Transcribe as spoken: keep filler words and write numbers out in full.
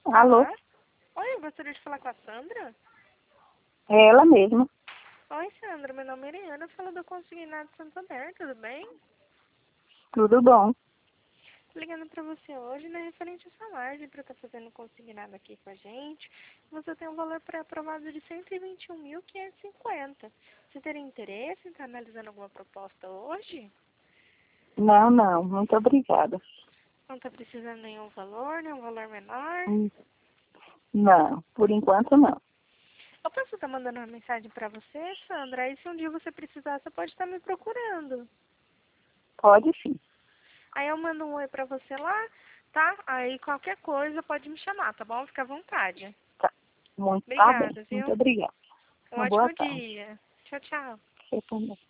Alô? Oi, eu gostaria de falar com a Sandra. É ela mesma. Oi, Sandra, meu nome é Eliana, eu falo do Consignado Santander, tudo bem? Tudo bom? Tô ligando pra você hoje, né, referente a essa margem pra estar fazendo consignado aqui com a gente. Você tem um valor pré-aprovado de cento e vinte e um mil quinhentos e cinquenta. Você teria interesse em estar analisando alguma proposta hoje? Não, não. Muito obrigada. Não tá precisando de nenhum valor, nenhum valor menor? Hum, Não, por enquanto não. Eu posso estar mandando uma mensagem pra você, Sandra? Aí se um dia você precisar, você pode estar me procurando. Pode sim. Aí eu mando um oi pra você lá, tá? Aí qualquer coisa pode me chamar, tá bom? Fica à vontade. Tá. Muito, tá bem. Obrigada, Muito viu? obrigada. Um Uma boa ótimo tarde. dia. Tchau, tchau. Você também.